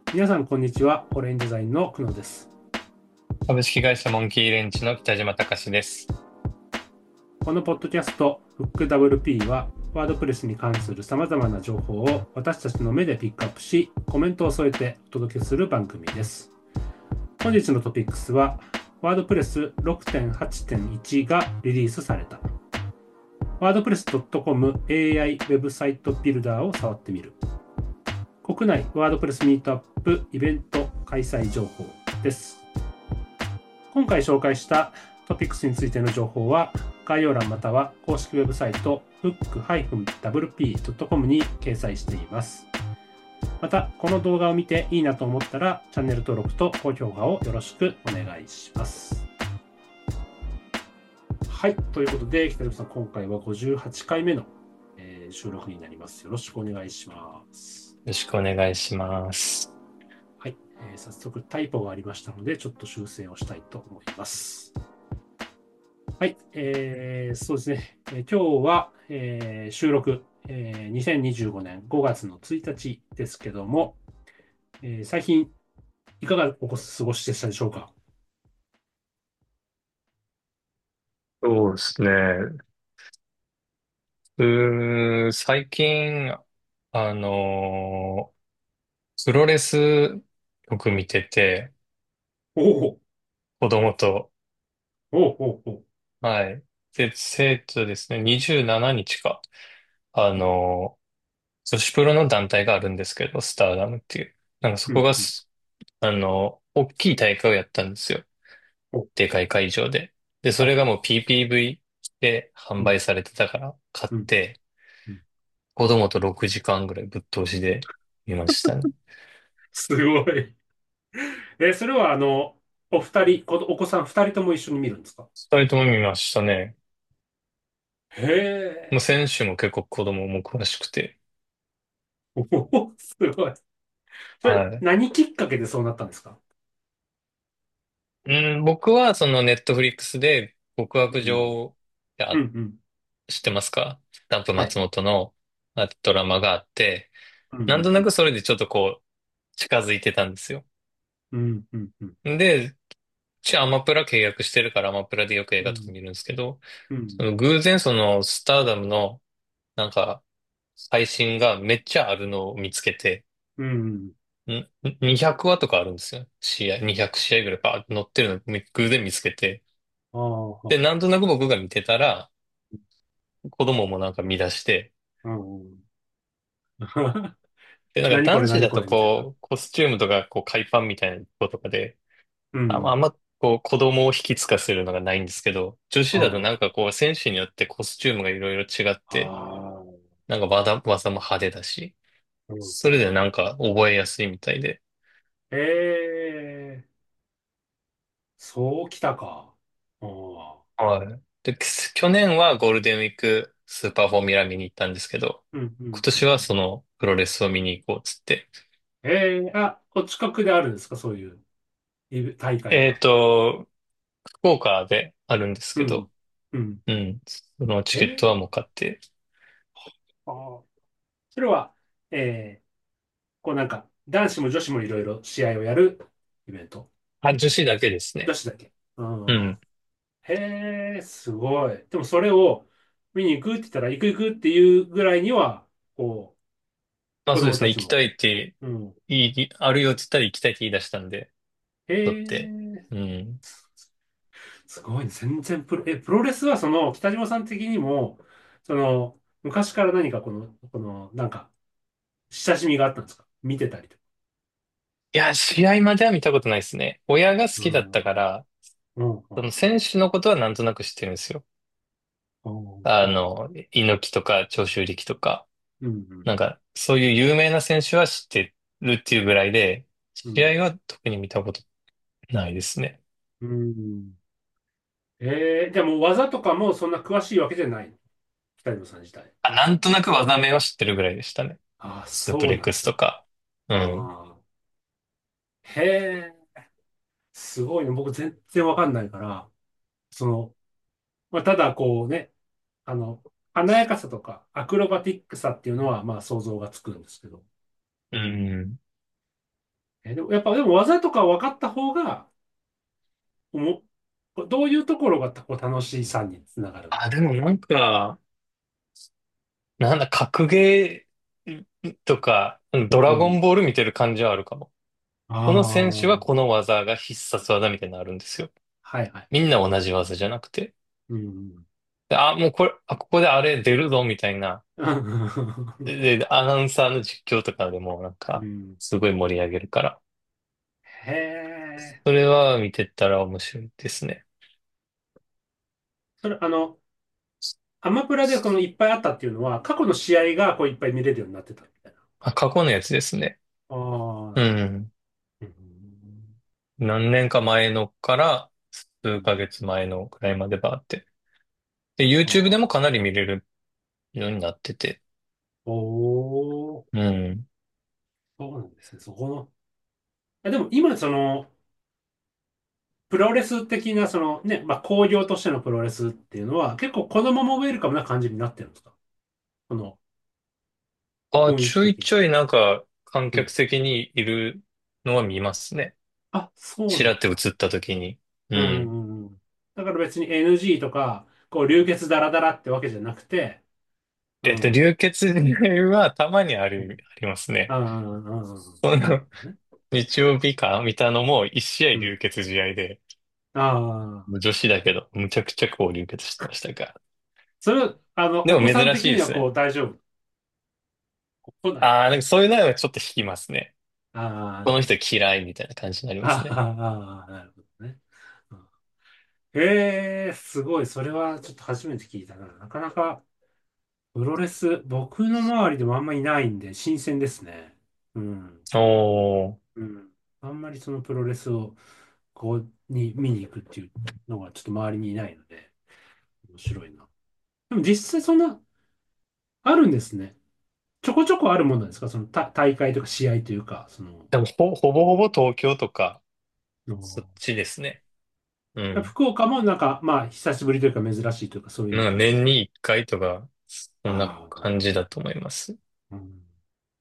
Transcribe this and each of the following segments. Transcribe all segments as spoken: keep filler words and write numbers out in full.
皆さん、こんにちは。オレンジデザインの久野です。 株式会社モンキーレンチの北島隆です。 このポッドキャスト、フック ダブリューピー は、ワードプレスに関する様々な情報を私たちの目でピックアップし、コメントを添えてお届けする番組です。本日のトピックスは、ワードプレス ろくてんはちてんいち がリリースされた。ワードプレス ドットコム エーアイ ウェブサイトビルダーを触ってみる。国内ワードプレスミートアップイベント開催情報です。今回紹介したトピックスについての情報は概要欄または公式ウェブサイト フック ダブリューピー ドットコム に掲載しています。また、この動画を見ていいなと思ったらチャンネル登録と高評価をよろしくお願いします。はい、ということで、北島さん、今回はごじゅうはちかいめの、えー収録になります。よろしくお願いします。 よろしくお願いします。 はい、えー早速タイポがありましたので、ちょっと修正をしたいと思います。はい、えー、そうですね。えー今日は、えー収録、えーにせんにじゅうごねんごがつのついたちですけども、えー最近いかがお過ごしでしたでしょうか？ そうですね。うーん、最近、あのープロレスよく見てて、 おお、 子供と、 おお、おお、 はい。で、生徒ですね、にじゅうしちにちか、あうん、 のー女子プロの団体があるんですけど、スターダムっていう。なんかそうん、うん、 こがす、あのー大きい大会をやったんですよ。 お、 でかい会場で。で、そはい、 れがもう ピーピーブイ で販うん、 売されてたから買っうん、 て、 うん。 子供とろくじかんぐらいぶっ通しで見ましたね。 すごい。えーそれはあの、お二人、こお子さん二人とも一緒に見るんですか？ 二人とも見ましたね。 へえ、 もう選手も結構子供も詳しくて。 おお、すごい。それ、 はい。 何きっかけでそうなったんですか？ うん、僕はそのネットフリックスで極悪うん、 女ってうん、 あ、 うん。 知ってますか？スタンプはい。 松本のあドラマがあって、 うん、 なんとなうん、 くそれでちょっとこう近づいてたんですよ。 うん、うん、うん、 で、ちアマプラ契約してるからアマプラでよく映うん、 画とか見るんですけど、 うん、 その偶然そのスターダムのなんか配信がめっちゃあるのを見つけて、 うん。 んにひゃくわとかあるんですよ。試合、にひゃく試合ぐらいバーって載ってるのを偶然見つけて。 ああ、はで、なんとなく僕が見てたら、子供もなんか見出して、 うん。 で、なんか何これ何男子だとこれみたいな。 こう、コスチュームとかこう海パンみたいな子とかで、あ、まああうん。 んまこう子供を引きつかせるのがないんですけど、女子だとなんあかこう選手によってコスチュームがいろいろ違っあ、 て、 ああ、 なんか技、技も派手だし、 うん。 それでなんか覚えやすいみたいで。 ええ、そうきたか。ああ、 はい。で、去年はゴールデンウィークスーパーフォーミュラ見に行ったんですけど、 うん、うん、うん。 今年はそのプロレスを見に行こうっつって。 ええ、あ、お近くであるんですか、そういうイ大会えっが？ と、福岡であるんですうん、 けど、 うん。 うん。そのチケットはええ、 もう買って。 ああ、それは、ええ、こうなんか、男子も女子もいろいろ試合をやるイベント。 あ、女子だけですね。 女子だけ。うん。 うん。 へえ、すごい。でもそれを見に行くって言ったら行く行くっていうぐらいには、こう、子まあそうですね。 供たちも。 行きたいってうん。 言い、あるよって言ったら行きたいって言い出したんで、 へ取って。 え、 うん。 すごいね。全然プロ、え、プロレスはその、北島さん的にも、その、昔から何かこの、この、なんか、親しみがあったんですか？見てたりとか。 いや、試合までは見たことないですね。親が好うきだったん。 から、 うん。うん。 その選手のことはなんとなく知ってるんですよ。 うん。 あの、猪木とか長州力とか、 うん。 なんか、そういう有名な選手は知ってるっていうぐらいで、 うん。 試合は特に見たことないですね。 うん。えー、じゃあもう技とかもそんな詳しいわけじゃない。北島さん自体。 あ、なんとなく技名は知ってるぐらいでしたね。 ああ、 スープレックそうなんだ。 スとか。うん。 ああ、へえ、すごいね。僕全然わかんないから、その、まあ、ただこうね、あの、華やかさとかアクロバティックさっていうのはまあ想像がつくんですけど。 うん。 え、でも、やっぱ、でも技とか分かった方が、おも、どういうところがこう楽しさにつながる？ あ、でもなんか、なんだ、格ゲーとか、ドラゴンうん。 ボール見てる感じはあるかも。 あこの選手はあ、 この技が必殺技みたいなのあるんですよ。 はいはい。 みんな同じ技じゃなくて。 うん。 であ、もうこれ、あ、ここであれ出るぞみたいな。 うで、でアナウンサーの実況とかでもなんか、 ん。 すごい盛り上げるから。 へえ。 それは見てたら面白いですね。 それ、あの、アマプラでこのいっぱいあったっていうのは、過去の試合がこういっぱい見れるようになってたみたいなあ、 感じ？ 過去のやつですね。 ああ、なうるほど。 ん。 うん。 何年か前のから数ヶうん。 月前のくらいまでバーって。で、 あ YouTube でもかなあ。 り見れるようになってて。 おー、 うん。 そうなんですね。そこの。あ、でも今、その、プロレス的な、そのね、まあ、興行としてのプロレスっていうのは、結構子供もウェルカムな感じになってるんですか？このあ、 雰囲ち気的に。 ょいちょいなんか観うん。 客席にいるのは見ますね。 あ、そうちらっなんだ。 て映った時に。ううんん。 うんうん。だから別に エヌジー とか、こう流血ダラダラってわけじゃなくて、うえっと、 ん。 流血はたまにある、 うん。 ありますね。 ああ、 その、 なるほどね。 日曜日か見たのも一試合うん。 流血試合で、 ああ。 女子だけど、むちゃくちゃこう流血してましたが。 それ、あの、お子さんでも珍的にはこしいですね。 う大丈夫？来ない？ ああ、なんかそういうのはちょっと引きますね。 ああ、 この人なるほど。 嫌いみたいな感じになりますあね。 あ、なるほどね。うん。ええ、すごい。それはちょっと初めて聞いたな。なかなか、プロレス、僕の周りでもあんまりいないんで、新鮮ですね。うん。 おー。 うん。あんまりそのプロレスを、こう、に見に行くっていうのがちょっと周りにいないので、面白いな。でも実際そんな、あるんですね。ちょこちょこあるもんなんですか？そのた大会とか試合というか、その、 でもほ、ほぼほぼ東京とか、そっのちですね。うん。 福岡もなんか、まあ、久しぶりというか珍しいというか、そういうなんか感じ？ 年に一回とか、そんなああ、なる感じだと思います。 ほど。うん。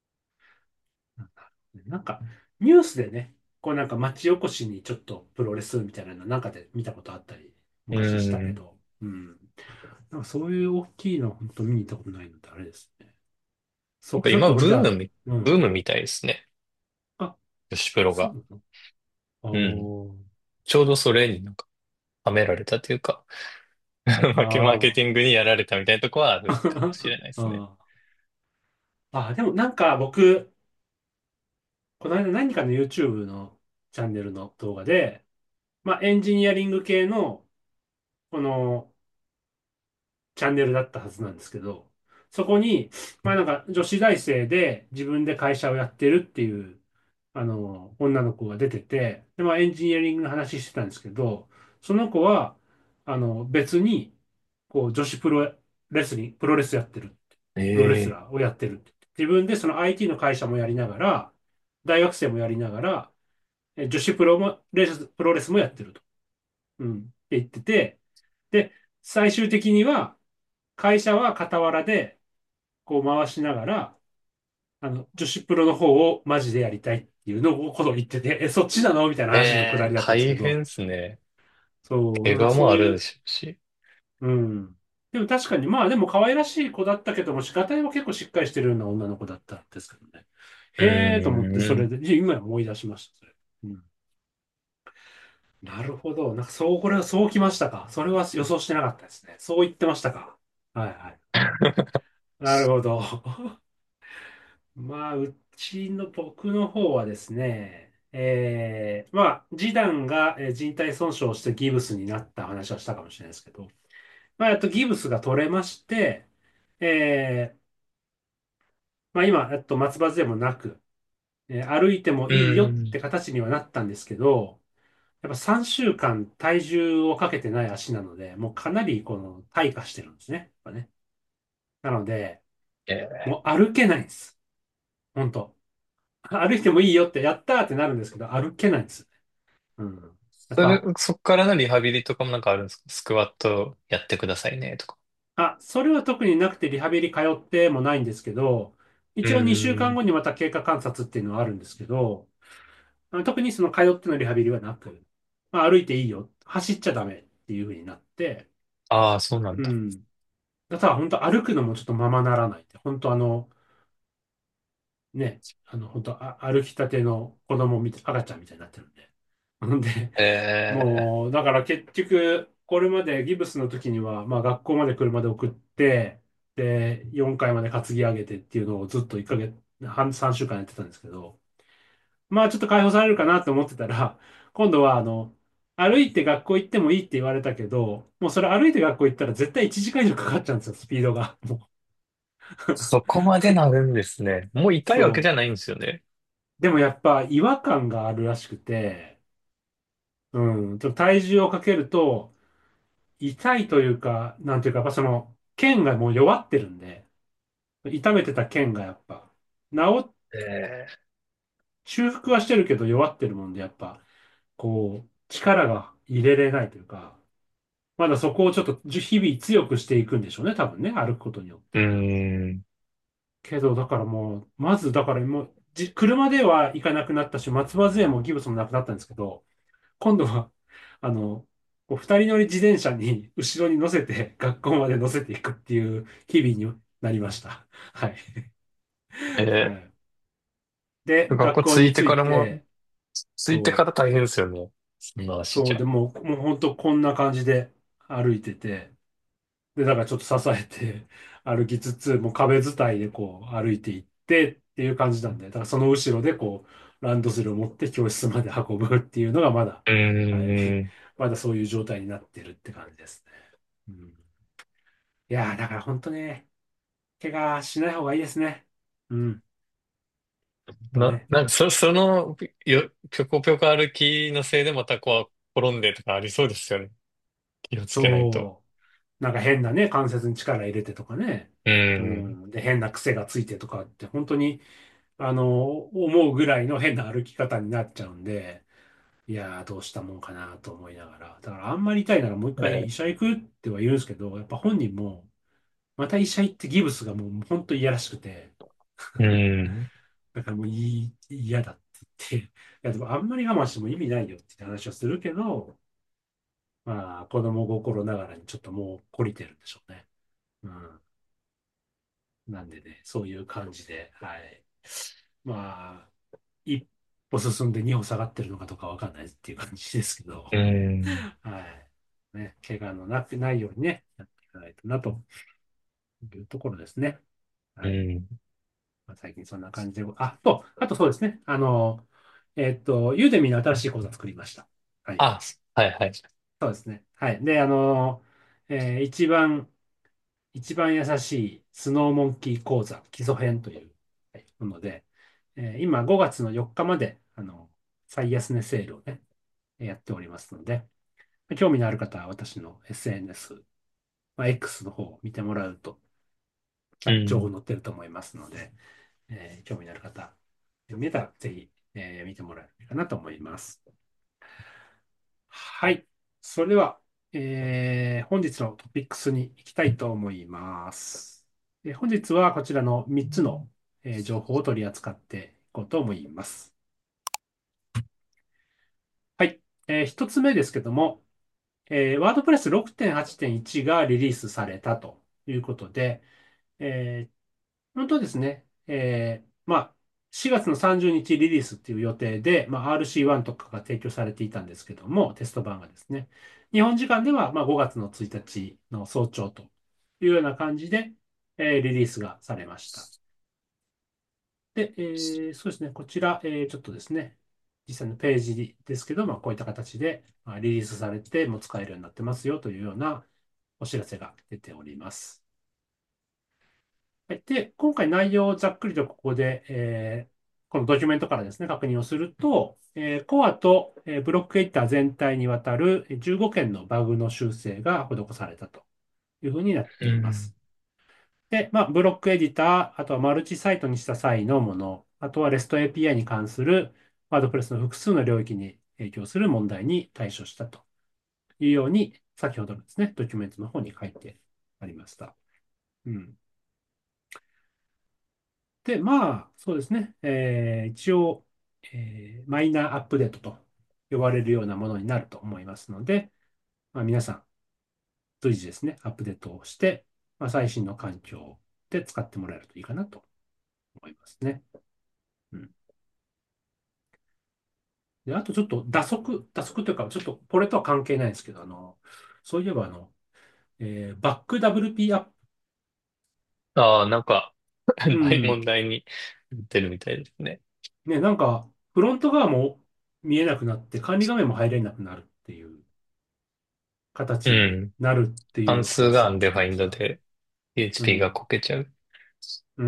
なんか、ニュースでね、こうなんか町おこしにちょっとプロレスみたいなのなんかで見たことあったり、 う昔したけん。 ど、うん。なんかそういう大きいの本当見に行ったことないのであれですね。そっか、ちょっなんか今と俺じゃあ、 ブームみ、 うん。 ブームみたいですね。 あ、 女子プロが。 そうなの？あうん。 ー、 ちょうどそれになんか、はめられたというか、マーケ、マーケあティングにやられたみたいなとこはあるかもしれないでーすね。 あー、でもなんか僕、この間何かの YouTube のチャンネルの動画で、まあエンジニアリング系の、この、チャンネルだったはずなんですけど、そこに、まあなんか女子大生で自分で会社をやってるっていう、あの、女の子が出てて、で、まあエンジニアリングの話してたんですけど、その子は、あの、別に、こう、女子プロレスリング、プロレスやってる。プロレスええ。 ラーをやってるって。自分でその アイティー の会社もやりながら、大学生もやりながら、え女子プロも、レス、プロレスもやってると。うん。って言ってて、で、最終的には、会社は傍らで、こう回しながら、あの、女子プロの方をマジでやりたいっていうのをことを言ってて、え、そっちなのみたいな話のくだええ、 りだったんですけ大変でど、 すね。 そう、なんか怪我もあるでそういう、 しょうし。 うん。でも確かに、まあでも可愛らしい子だったけども、がたいは結構しっかりしてるような女の子だったんですけどね。 うへえと思って、そーん。 れで、いや今思い出しました、それ。うん。なるほど。なんかそう、これはそうきましたか。それは予想してなかったですね。そう言ってましたか。はいはい。なるほど。まあ、うちの僕の方はですね、えー、まあ、ジダンがえー靭帯損傷してギブスになった話はしたかもしれないですけど、まあ、やっとギブスが取れまして、えー、まあ今、えっと、松葉杖もなく、えー歩いてもういいよっーん。 て形にはなったんですけど、やっぱさんしゅうかん体重をかけてない足なので、もうかなりこの退化してるんですね。やっぱね。なので、 ええ。 もう歩けないんです。本当。歩いてもいいよって、やったーってなるんですけど、歩けないんです。うん。やっそれ、 ぱ、 そっからのリハビリとかもなんかあるんですか？スクワットやってくださいねとか。 あ、それは特になくてリハビリ通ってもないんですけど、 う一応2週ーん。 間後にまた経過観察っていうのはあるんですけど、 あの特にその通ってのリハビリはなく、まあ、歩いていいよ、走っちゃダメっていう風になって、 ああ、そうなんだ。 うん。だから本当歩くのもちょっとままならないって。本当あの、ね、あの、本当あ歩きたての子供みたい、赤ちゃんみたいになってるんで。ほんで、 えもう、だから結局、これまでギブスの時には、まあ学校まで車で送って、で、よんかいまで担ぎ上げてっていうのをずっといっかげつ、半、さんしゅうかんやってたんですけど、まあちょっと解放されるかなと思ってたら、今度はあの、歩いて学校行ってもいいって言われたけど、もうそれ歩いて学校行ったら絶対いちじかん以上かかっちゃうんですよ、スピードが。もうー、そこまでなるんですね。もう痛いわけじそう。 ゃないんですよね。 でもやっぱ違和感があるらしくて、うん、ちょっと体重をかけると、痛いというか、なんていうか、やっぱその、腱がもう弱ってるんで、痛めてた腱がやっぱ、治っ、 え修復はしてるけど弱ってるもんで、やっぱ、こう、力が入れれないというか、まだそこをちょっとじ日々強くしていくんでしょうね、多分ね、歩くことによっー、うて。 ーん。 けど、だからもう、まず、だからもう、じ、車では行かなくなったし、松葉杖もギブスもなくなったんですけど、今度は、あの、こう二人乗り自転車に後ろに乗せて学校まで乗せていくっていう日々になりました。はい。はえい。で、 ー、学学校着いて校に着からも、 いて、 着いてかそう、 ら大変ですよね。そんな足そう、でじゃ。 もう、もう本当こんな感じで歩いてて、で、だからちょっと支えて歩きつつ、もう壁伝いでこう歩いていってっていう感じなんで、だからその後ろでこう、ランドセルを持って教室まで運ぶっていうのがまだ、 うはい。 ーん。 まだそういう状態になってるって感じですね。うん、いやー、だから本当ね、怪我しない方がいいですね。うん。とな、 ね。 なんかそ、その、よ、ぴょこぴょこ歩きのせいでまたこう、転んでとかありそうですよね。気をつけないと。 そう。なんか変なね、関節に力入れてとかね。 ううん。 ん。で、変な癖がついてとかって、本当に、あの、思うぐらいの変な歩き方になっちゃうんで、いやー、どうしたもんかなと思いながら。だからあんまり痛いならもう一回医え者行くっては言うんですけど、やっぱ本人も、また医者行ってギブスがもう本当嫌らしくて、 ー、うん。 だからもういい、嫌だって言って、いやでもあんまり我慢しても意味ないよって話をするけど、まあ子供心ながらにちょっともう懲りてるんでしょうね。うん。なんでね、そういう感じで、はい。まあ、一歩進んで二歩下がってるのかどうかわかんないっていう感じですけど、 うん。 はい。ね、怪我のなくないようにね、やっていかないとなというところですね。はい。 うん。 まあ、最近そんな感じで、あと、あとそうですね。あの、えっと、ユーデミの新しい講座作りました。はい。 あ、はいはい。 そうですね。はい。で、あの、えー一番、一番優しいスノーモンキー講座、基礎編という、はい、もので、えー今ごがつのよっかまで、あの、最安値セールをね、やっておりますので、興味のある方は私の エスエヌエス、まあ、X の方を見てもらうと、はい、情報うん。 載ってると思いますので、えー興味のある方、見えたらぜひ、えー見てもらえるかなと思います。はい。それでは、えー本日のトピックスに行きたいと思います。えー本日はこちらのみっつの、えー情報を取り扱っていこうと思います。はい。えひとつめですけども、えー、ワードプレスろくてんはちてんいちがリリースされたということで、えー本当はですね、えーまあ、しがつのさんじゅうにちリリースっていう予定で、まあ、アールシーワン とかが提供されていたんですけども、テスト版がですね、日本時間ではまあごがつのついたちの早朝というような感じで、えーリリースがされました。で、えーそうですね、こちら、えーちょっとですね、実際のページですけど、まあ、こういった形で、まあ、リリースされてもう使えるようになってますよというようなお知らせが出ております。はい。で、今回内容をざっくりとここで、えーこのドキュメントからですね、確認をすると、えーコアと、えーブロックエディター全体にわたるじゅうごけんのバグの修正が施されたというふうになっうん。 ています。で、まあ、ブロックエディター、あとはマルチサイトにした際のもの、あとは REST エーピーアイ に関するワードプレスの複数の領域に影響する問題に対処したというように、先ほどのですね、ドキュメントの方に書いてありました。うん。で、まあ、そうですね。えー一応、 えーマイナーアップデートと呼ばれるようなものになると思いますので、まあ、皆さん随時ですね、アップデートをして、まあ、最新の環境で使ってもらえるといいかなと思いますね。うん。で、あとちょっと打足、打足というか、ちょっとこれとは関係ないんですけど、あの、そういえばあの、えーバック ダブリューピー アップ、 ああ、なんか、大うん、 問題になってるみたいですね。 ね、なんか、フロント側も見えなくなって、管理画面も入れなくなるっていう形にうん。 なるっていう関数がア話を聞ンデファインきました。 ドでうピーエイチピー がん。 こけちゃう。 うん。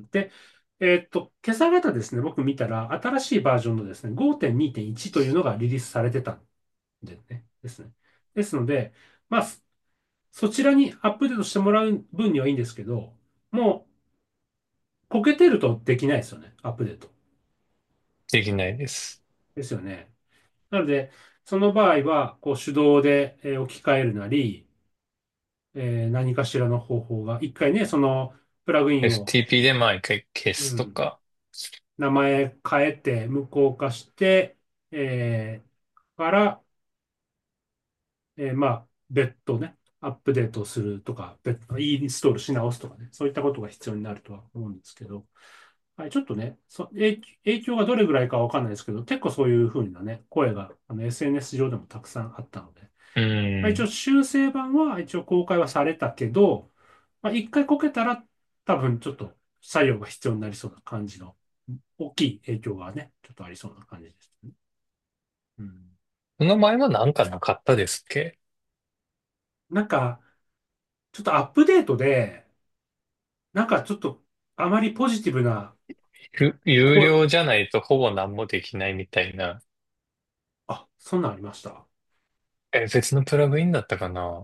で、えーっと、今朝方ですね、僕見たら、新しいバージョンのですね、ごてんにてんいちというのがリリースされてたんでね、ですね。ですので、まあ、そそちらにアップデートしてもらう分にはいいんですけど、もう、こけてるとできないですよね、アップデート。 できないです。 ですよね。なので、その場合は、こう手動でえー置き換えるなり、えー何かしらの方法が、一回ね、そのプラグインを、 エフティーピー でまあ一回消うん、 すとか。 名前変えて、無効化して、えーから、えーまあ、別途ね、アップデートをするとか、別途インストールし直すとかね、そういったことが必要になるとは思うんですけど、はい、ちょっとね、そ、影影響がどれぐらいかわかんないですけど、結構そういうふうなね、声があの エスエヌエス 上でもたくさんあったので、 うまあ、一応ん。 修正版は一応公開はされたけど、まあ、一回こけたら多分ちょっと作業が必要になりそうな感じの大きい影響がね、ちょっとありそうな感じですね。うん。 その前はなんかなかったですっけ？ なんか、ちょっとアップデートで、なんかちょっとあまりポジティブな有有声、 料じゃないとほぼ何もできないみたいな。 あ、そんなんありました。 え、別のプラグインだったかな？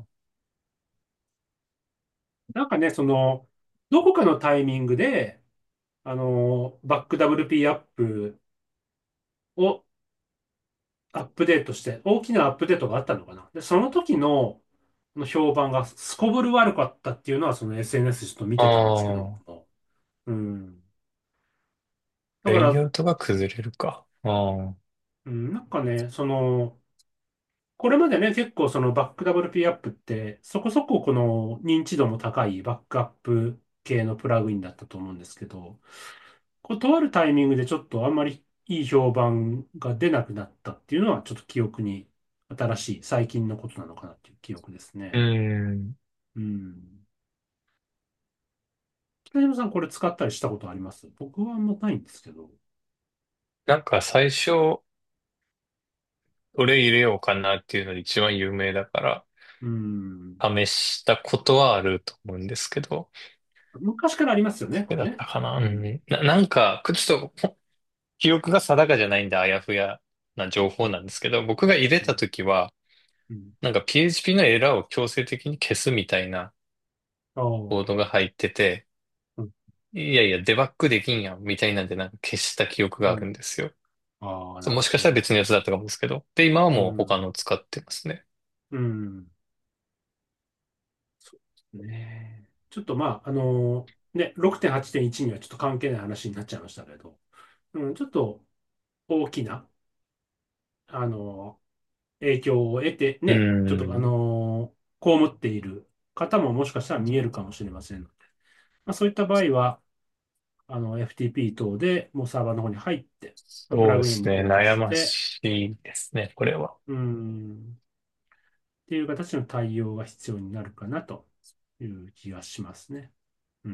なんかね、その、どこかのタイミングで、あの、バック ダブリューピー アップをアップデートして、大きなアップデートがあったのかな。で、その時の、の評判がすこぶる悪かったっていうのは、その エスエヌエス ちょっと見あてたんですけどあも。うん。だかレイアら、 ウトが崩れるか。ああ。 うん、なんかね、その、これまでね、結構そのバック ダブリューピー アップって、そこそここの認知度も高いバックアップ系のプラグインだったと思うんですけど、こう、とあるタイミングでちょっとあんまりいい評判が出なくなったっていうのは、ちょっと記憶に新しい、最近のことなのかなっていう記憶ですうね。 ん。 うん。北島さん、これ使ったりしたことあります？僕はあんまないんですけど。 なんか最初、どれ入れようかなっていうので一番有名だかうん。 ら、試したことはあると思うんですけど、 昔からありますよね、これね。 どれだったかな。ううん。 ん、な、なんか、ちょっと記憶が定かじゃないんであやふやな情報なんですけど、僕が入れたうん。 ときは、 うん。 なんか ピーエイチピー のエラーを強制的に消すみたいなあコーあ。 ドが入ってて、 うん。 いやいや、デバッグできんやん、みたいなんでなんか消した記憶があるんうん。 ですよ。 ああ、 そう、 なるもしかしたらほど。 別のやつだったかもですけど。で、今はもう他うん。 の使ってますね。 うん。そうですね。ちょっとまあ、あのね、ろくてんはちてんいちにはちょっと関係ない話になっちゃいましたけど、うん、ちょっと大きな、あの影響を得て、 うね、ちょっとあん。 の被っている方ももしかしたら見えるかもしれませんので、まあ、そういった場合は、あの、エフティーピー 等でもうサーバーの方に入って、まあプラグインそうですね。 無効化悩まして、 しいですね、これは。 うん、っていう形の対応が必要になるかなという気がしますね。うん。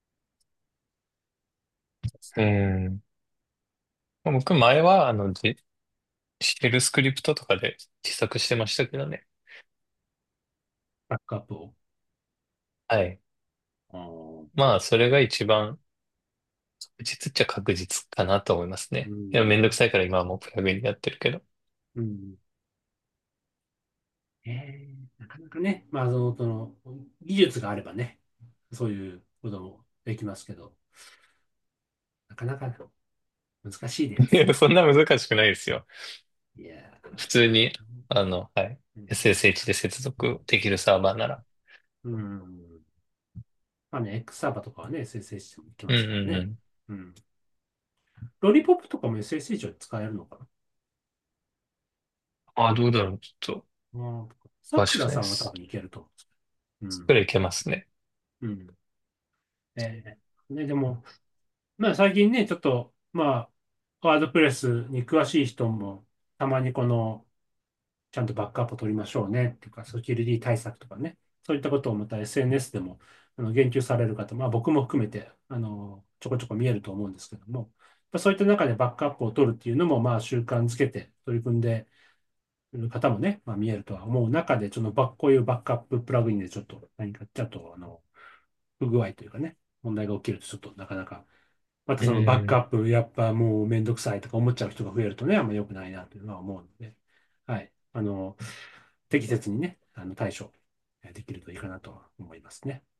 うん。僕前は、あの、ジシェルスクリプトとかで自作してましたけどね。 バックアップを。 はい。 あーまあ、それが一番確実っちゃ確実かなと思いますうね。いや、めんどくん。 さいから今はもうプラグインでやってるけど。 うん。えーなかなかね、まあ、その、その、技術があればね、そういうこともできますけど、なかなか難しいでいや、 す。 そんな難しくないですよ。 いや普通に、あー、 の、はい。 うん。 エスエスエイチ で接続できるサーバーなら。 うん。まあね、X サーバーとかはね、生成してもいきうんますからね。 うんうん。 うん。 ロリポップとかも エスエスディー 上で使えるのかあ、どうだろう。ちょっとな。うん。さ詳しくらくないです。 さんは多分いけると思うんです。 それいけますね。 うん。うん。えーね、でも、まあ最近ね、ちょっと、まあ、ワードプレスに詳しい人も、たまにこの、ちゃんとバックアップを取りましょうねっていうか、セキュリティ対策とかね、そういったことをまた エスエヌエス でもあの言及される方、まあ僕も含めて、あの、ちょこちょこ見えると思うんですけども、まあそういった中でバックアップを取るっていうのも、まあ習慣づけて取り組んでいる方もね、まあ見えるとは思う中で、ちょっとバッこういうバックアッププラグインでちょっと何かちょっと、あの、不具合というかね、問題が起きるとちょっとなかなかまたうそのバックアん。 ップ、やっぱもうめんどくさいとか思っちゃう人が増えるとね、あんま良くないなというのは思うので、はい。あの、適切にね、あの対処できるといいかなと思いますね。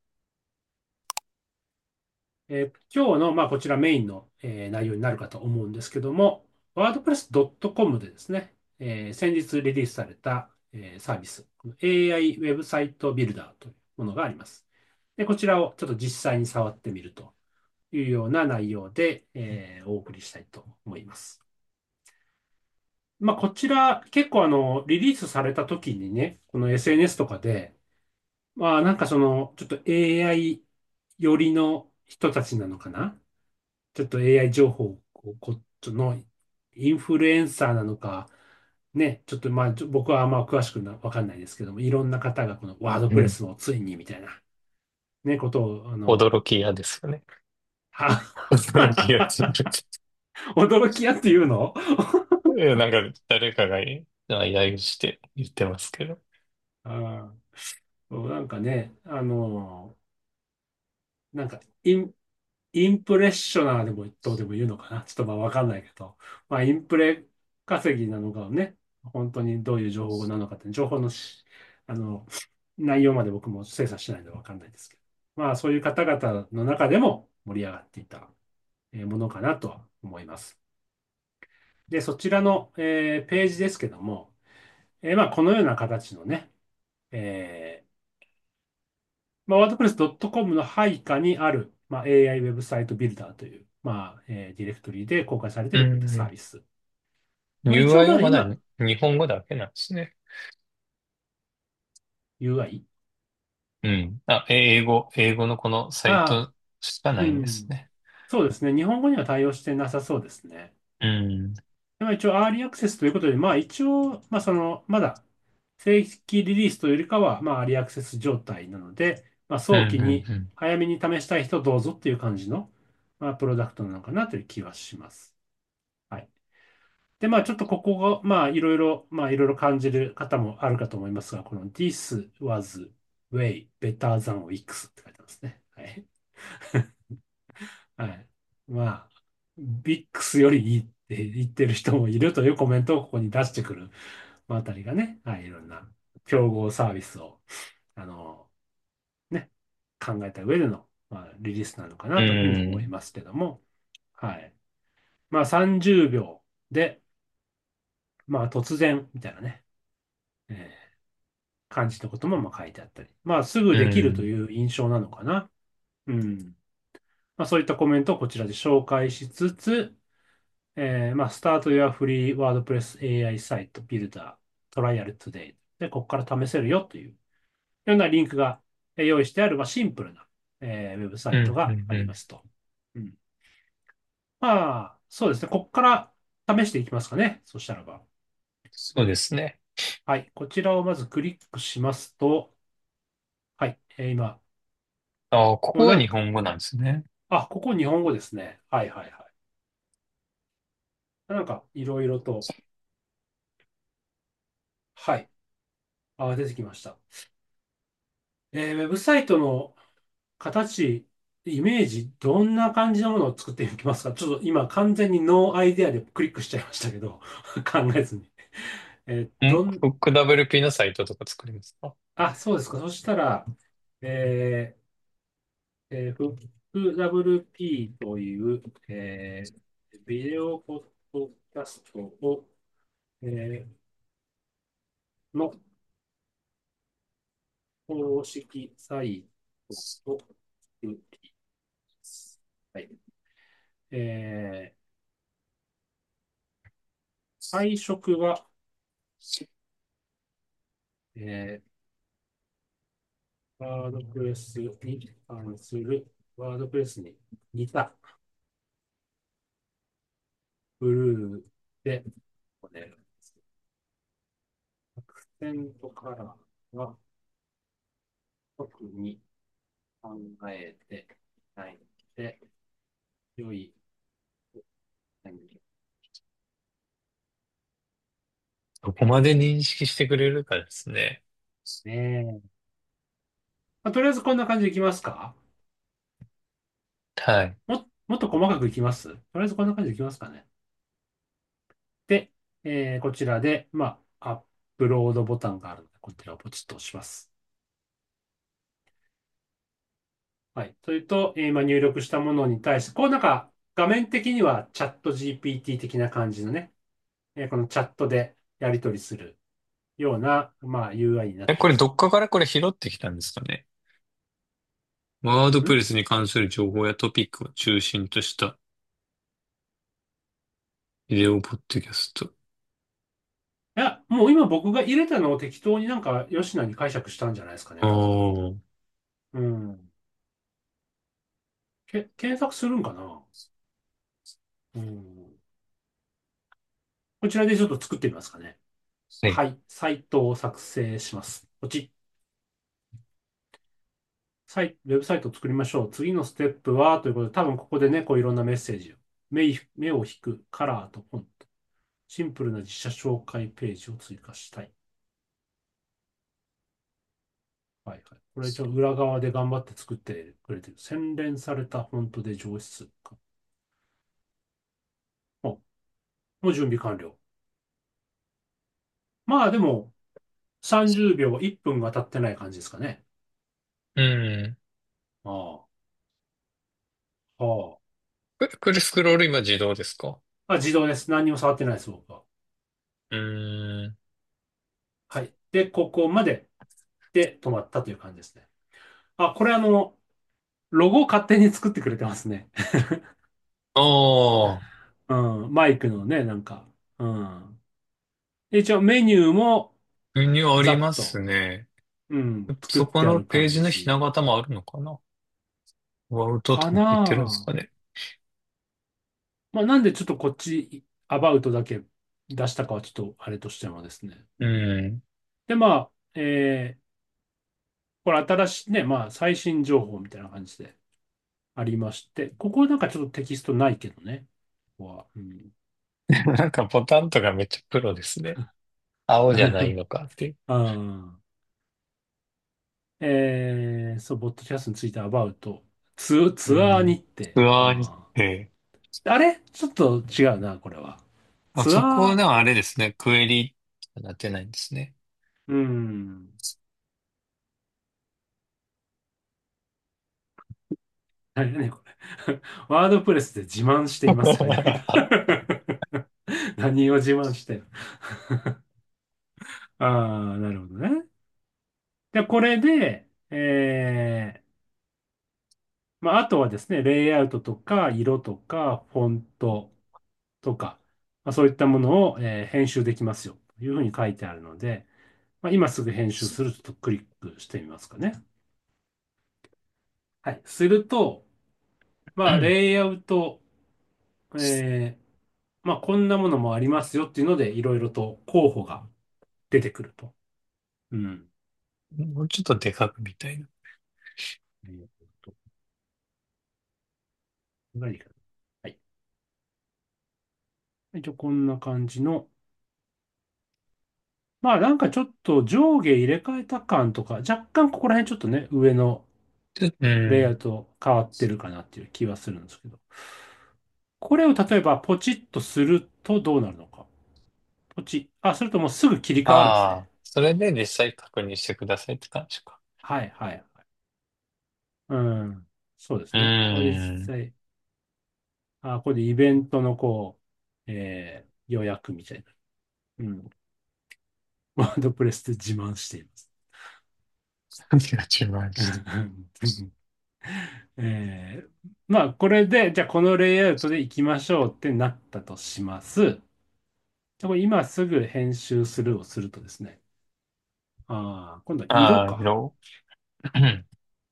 えー今日の、まあ、こちらメインの、えー内容になるかと思うんですけども、ワードプレスドットコム でですね、えー先日リリースされた、えーサービス、エーアイ ウェブサイトビルダーというものがあります。で、こちらをちょっと実際に触ってみるというような内容で、えーお送りしたいと思います。まあ、こちら結構あの、リリースされた時にね、この エスエヌエス とかで、まあ、なんかその、ちょっと エーアイ 寄りの人たちなのかな、ちょっと エーアイ 情報をこうこっちのインフルエンサーなのか、ね、ちょっとまあ、ちょ僕はあんま詳しくなわかんないですけども、いろんな方がこのワードうん。 プレスをついにみたいな、ね、ことを、あの、 驚き屋ですよね。 は驚き屋って言驚きやっていうの？ う。いやなんか誰かが揶揄して言ってますけど。 ああ、なんかね、あの、なんかイン、インプレッショナーでもどうでも言うのかな。ちょっとまあわかんないけど、まあインプレ稼ぎなのかをね、本当にどういう情報なのかって、情報のし、あの、内容まで僕も精査しないのでわかんないですけど、まあそういう方々の中でも盛り上がっていたえーものかなとは思います。で、そちらの、えーページですけども、えーまあこのような形のね、えーまあ、ワードプレスドットコム の配下にある、まあ、エーアイ ウェブサイトビルダーという、まあ、えーディレクトリで公開されていうるこういったサーん。 ビス。まあ、一応ユーアイ はまだまだ今、 日本語だけなんですね。 ユーアイ？ うん。あ、英語、英語のこのサイああ、 トしかうないんですん。 ね。 そうですね。日本語には対応してなさそうですね。 うん。 でまあ、一応、アーリーアクセスということで、まあ、一応、まあ、その、まだ、正式リリースというよりかは、まあ、アーリーアクセス状態なので、まあ、 うん、 早期に、 うん、 早めに試したい人どうぞっていう感じの、まあ、プロダクトなのかなという気はします。はい。で、まあ、ちょっとここが、まあ、いろいろ、まあ、いろいろ感じる方もあるかと思いますが、この This was way better than Wix って書いてますね。はい。はい。まあ、ビックスよりいいって言ってる人もいるというコメントをここに出してくるあたりがね、はい、いろんな競合サービスを、あの、ね、考えた上での、まあ、リリースなのかうなというふうに思いん。 ますけども、はい。まあ、さんじゅうびょうで、まあ、突然、みたいなね、えー感じたこともまあ書いてあったり、まあ、すぐうできるとん。 いう印象なのかな。うん。まあ、そういったコメントをこちらで紹介しつつ、えーまあ、Start Your Free WordPress エーアイ Site Builder Trial Today で、ここから試せるよというようなリンクがえー用意してある、まあ、シンプルな、えーウェブサうん、うイトがん、 あうん。 りますと。うん、まあ、そうですね。ここから試していきますかね。そしたらば。 そうですね。 はい。こちらをまずクリックしますと、はい。えー今、 ああ、ここはもうなんか、 日本語なんですね。 あ、ここ日本語ですね。はいはいはい。なんか、いろいろと、はい。あ、出てきました。えーウェブサイトの形、イメージ、どんな感じのものを作っていきますか？ちょっと今完全にノーアイデアでクリックしちゃいましたけど、考えずに。えーんどん、 フック ダブリューピー のサイトとか作りますか？ あ、そうですか。そしたら、えーえー、フック ダブリューピー という、えービデオポッドキャストを、えーの公式サイトを作ります。はい。えー配色は、えー、ワードプレスに関する、ワードプレスに似たブルーで、これ、アクセントカラーは特に考えてないので、良い点でどこまで認識してくれるかですね。 すね。まあ、とりあえずこんな感じでいきますか？ はい。 も、もっと細かくいきます？とりあえずこんな感じでいきますかね。で、えーこちらで、まあ、アップロードボタンがあるので、こちらをポチッと押します。はい。それと、えー今入力したものに対して、こうなんか画面的にはチャット ジーピーティー 的な感じのね、えーこのチャットでやり取りするような、まあ、ユーアイ になっえ、これてますと。 どっかからこれ拾ってきたんですかね。ワードプんいレスに関する情報やトピックを中心としたビデオポッドキャスト。 や、もう今僕が入れたのを適当になんか吉野に解釈したんじゃないですかね、 あ多分。 あ。 うん。け、検索するんかな？うん。こちらでちょっと作ってみますかね。 はい。 はい。サイトを作成します。ポチッ。サイ、ウェブサイトを作りましょう。次のステップは、ということで、多分ここでね、こういろんなメッセージを。目い、目を引くカラーとフォント。シンプルな実写紹介ページを追加したい。はいはい。これ一応裏側で頑張って作ってくれてる。洗練されたフォントで上質か。お、もう準備完了。まあでも、さんじゅうびょう、いっぷんが経ってない感じですかね。 うん。 ああ、あこれ、これスクロール今自動ですか？ あ。あ、自動です。何にも触ってないです、僕は。 うーん。 はい。で、ここまでで止まったという感じですね。あ、これあの、ロゴを勝手に作ってくれてますね。 ああ。 うん。マイクのね、なんか。うん。で一応メニューもメニューありますざっと、 ね。 うん、作っそこてあるのページのひな感じ。 形もあるのかな？ワウトかとか入ってるんですなぁ。 かね。 まあ、なんでちょっとこっち、アバウトだけ出したかはちょっとあれとしてもですね。 うん。 で、まあ、えー、これ新しいね、まあ、最新情報みたいな感じでありまして、ここなんかちょっとテキストないけどね。ここは。うん。 なんかボタンとかめっちゃプロですね。青じゃないのかっていう。 あえー、そう、ボットキャストについてアバウト。ツ、ツアーうん。 日程。 ツアーに行っあて、 ーあれちょっと違うな、これは。 あツアそこではあれですね。クエリとかなってないんですね。 ー、うん。あれね、これ。ワードプレスで自慢していますって書いてある。何を自慢してる？ああ、なるほどね。で、これで、えー、まあ、あとはですね、レイアウトとか、色とか、フォントとか、まあ、そういったものを、えー編集できますよ、というふうに書いてあるので、まあ、今すぐ編集するとクリックしてみますかね。はい。すると、まあ、レイアウト、えーまあ、こんなものもありますよっていうので、いろいろと候補が出てくると。うん。 もうちょっとでかくみたいな。 えーっと、何かな。はい。一応こんな感じの、まあなんかちょっと上下入れ替えた感とか、若干ここら辺ちょっとね、上のちょうん。 レイアウト変わってるかなっていう気はするんですけど、これを例えばポチッとするとどうなるのか。ポチッ。あ、それともうすぐ切り替わるんですね。 ああ、それで実際確認してくださいって感じか。 はいはい。うん。そうでうすね。これーん。 実際、あ、これでイベントのこう、えー予約みたいな。うん。ワードプレスで自慢しています。 何が違いまうした。 んえーまあ、これで、じゃあこのレイアウトで行きましょうってなったとします。 でこれ今すぐ編集するをするとですね、ああ、今度は色ああ、 か。 色。うん。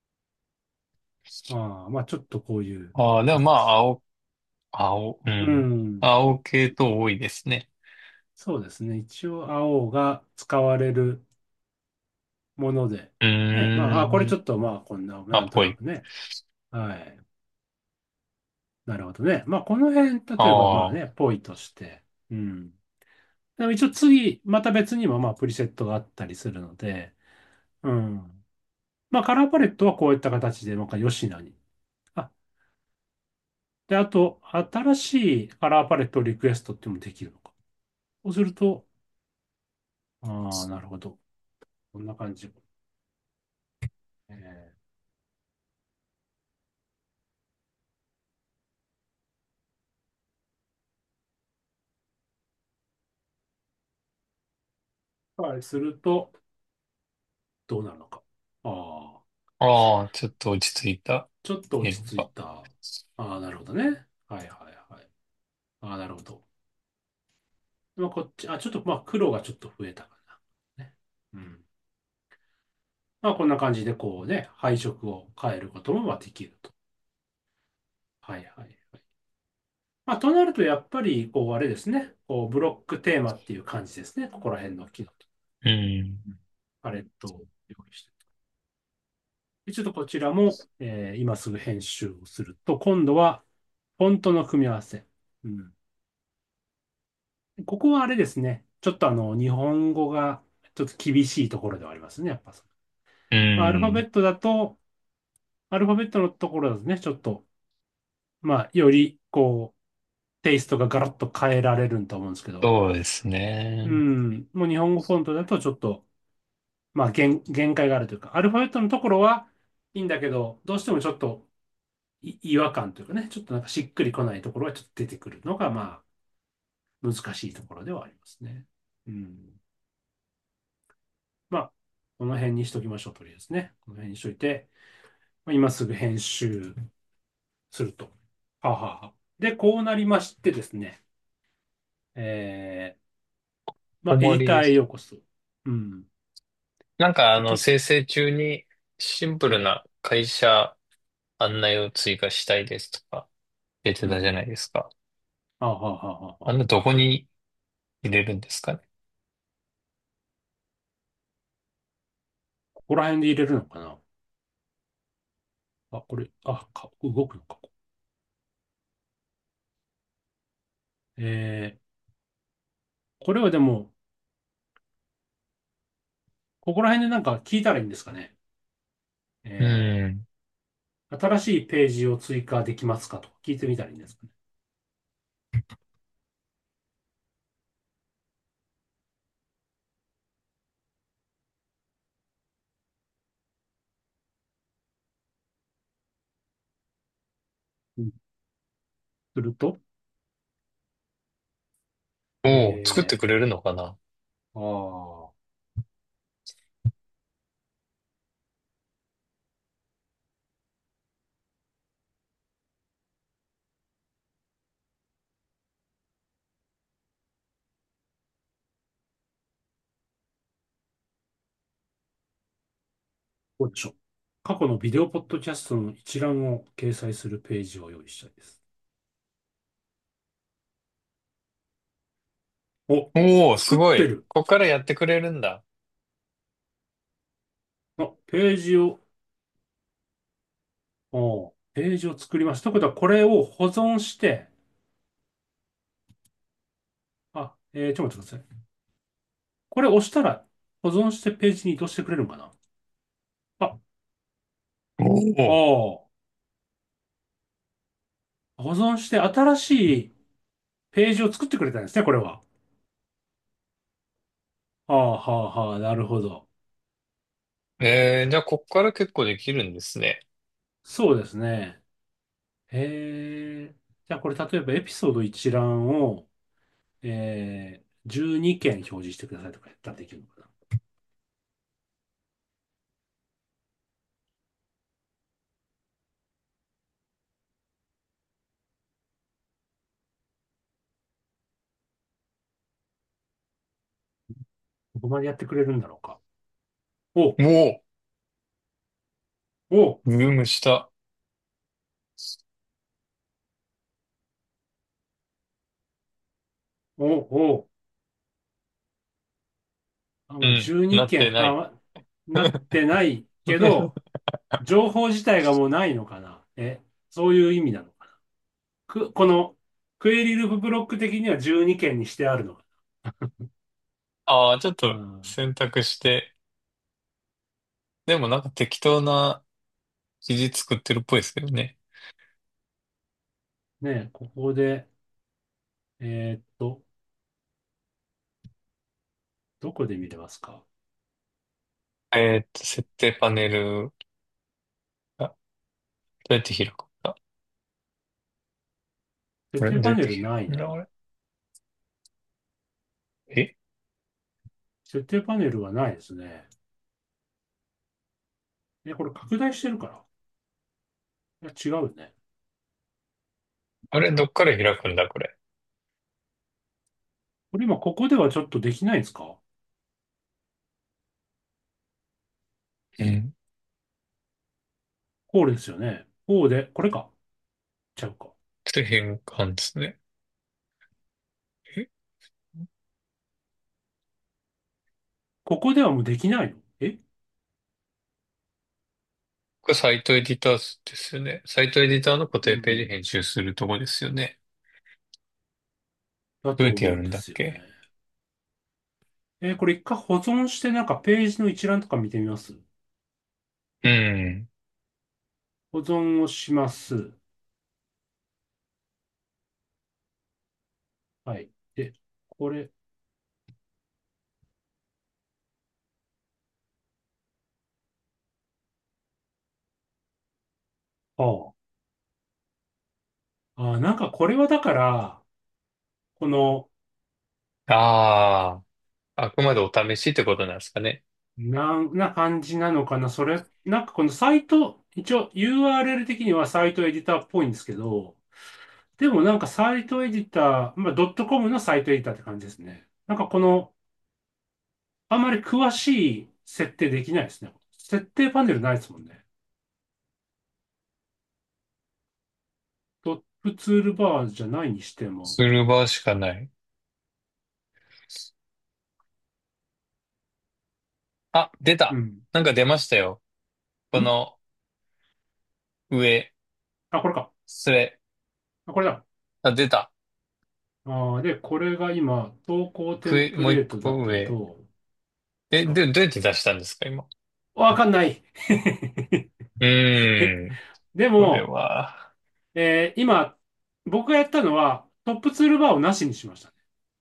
ああ、まあちょっとこういうああ、でもまあ、 感じです。 青、青、ううん。 ん。 青系と多いですね。 そうですね。一応青が使われるもので。 うね。まあ、あ、これーん。 ちょっとまあこんな、 あ、 なんとぽい。 なくね。はい。なるほどね。まあこの辺、例えばまあああ、 ね、ポイとして。うん。でも一応次、また別にもまあプリセットがあったりするので、うん。まあカラーパレットはこういった形で、なんか吉野に。あ、で、あと、新しいカラーパレットをリクエストっていうのもできるのか。そうすると、ああ、なるほど。こんな感じ。えー、はい、すると、どうなるのか。ああ、 ああ、ちょっと落ち着いたちょっと落ち着い色が。 た。ああ、なるほどね。はいはいはい。ああ、なるほど。まあ、こっち、あ、ちょっと、まあ、黒がちょっと増えたかな。ね。うん。まあ、こんな感じで、こうね、配色を変えることもまあできると。はいはいはい。まあ、となると、やっぱり、こう、あれですね。こう、ブロックテーマっていう感じですね。ここら辺の機能と。 うん。 うん。パレットを用意して。でちょっとこちらも、えー今すぐ編集をすると、今度は、フォントの組み合わせ。うん。ここはあれですね。ちょっとあの、日本語がちょっと厳しいところではありますね。やっぱその。 うまあ、アルファベん。 ットだと、アルファベットのところだとね、ちょっと、まあ、より、こう、テイストがガラッと変えられると思うんですけど、 そうですうね。 ん、もう日本語フォントだとちょっと、まあ、限、限界があるというか、アルファベットのところはいいんだけど、どうしてもちょっとい違和感というかね、ちょっとなんかしっくりこないところがちょっと出てくるのが、まあ、難しいところではありますね。うん。まあ、この辺にしときましょう、とりあえずね。この辺にしといて、まあ今すぐ編集すると。はあはあはあで、こうなりましてですね。えー、まあ、エ終ディターへわりです。 ようこそ。うん。 なんかあの、 け、 生成中にシンプルな会社案内を追加したいですとか出てうん。 たじゃないですか。 はあはあはあはあはあ。 あんなどこに入れるんですかね。 ここら辺で入れるのかな。あ、これ、あ、か、動くのか。えー、これはでも、ここら辺でなんか聞いたらいいんですかね。 うえん。 ー、新しいページを追加できますかと聞いてみたらいいんですかね。うん。すると、 おお、作ってえくれるのかな。 ー、ああ、どうでしょう。過去のビデオポッドキャストの一覧を掲載するページを用意したいです。お、 おお、すごい。 作ってる。 ここからやってくれるんだ。 あ、ページを、お、ページを作りました。ということは、これを保存して、あ、えー、ちょっと待ってください。これ押したら、保存してページに移動してくれるのかな。あ、 おあお。 あ、保存して新しいページを作ってくれたんですね、これは。はあ、はあ、はあ、なるほど。 えー、じゃあこっから結構できるんですね。 そうですね。へえ。じゃあ、これ、例えばエピソード一覧を、えー、じゅうにけん表示してくださいとかやったらできるのかな。 どこまでやってくれるんだろうか。お、 もお、 う、ズームした。 お、お、あ、もううん。 じゅうになっけん、 てない。 あ、なってないけど、情報自体がもうないのかな。え、そういう意味なのかな。く、この、クエリループブロック的にはじゅうにけんにしてあるのかああ、ちょっとな。 選択して。でもなんか適当な記事作ってるっぽいですけどね。 うん。ね、ここで、えーっと、どこで見れますか？ えーっと、設定パネル、あ、どうやって開くんだ？これ、 設定パネどうやって開ルないな。 くんだ俺。え設定パネルはないですね。え、これ拡大してるから。いや、違うよね。 あれ、どっから開くんだこれ。 これ今ここではちょっとできないんですか？ うん。 こうですよね。こうで、これか。ちゃうか。 ちょっと変換ですね。えここではもうできないの？えこれサイトエディターですよね。サイトエディターの固定ページうん。 編集するとこですよね。 だとどうやってやるん思うんですよね。 だっけ？ えーこれ一回保存してなんかページの一覧とか見てみます？ うん。 保存をします。はい。で、これ、ああ。ああ、なんかこれはだから、この、 ああ、あくまでお試しってことなんですかね。 なんな感じなのかな。それ、なんかこのサイト、一応 ユーアールエル 的にはサイトエディターっぽいんですけど、でもなんかサイトエディター、まあ、ドットコムのサイトエディターって感じですね。なんかこの、あまり詳しい設定できないですね。設定パネルないですもんね。トップツールバーじゃないにしても。 ツールバーしかない。あ、出た。 うん。 なんか出ましたよ。こんの上、 あ、これか。 それ。 あ、これだ。 あ、出た。 あーで、これが今、投稿テン上、 プもう一レートだ個上。 けど、 え、 あ、 で、どうやって出したんですか、今。 わかんない。 うーん。これでも、 は。 えー今、僕がやったのは、トップツールバーをなしにしましたね。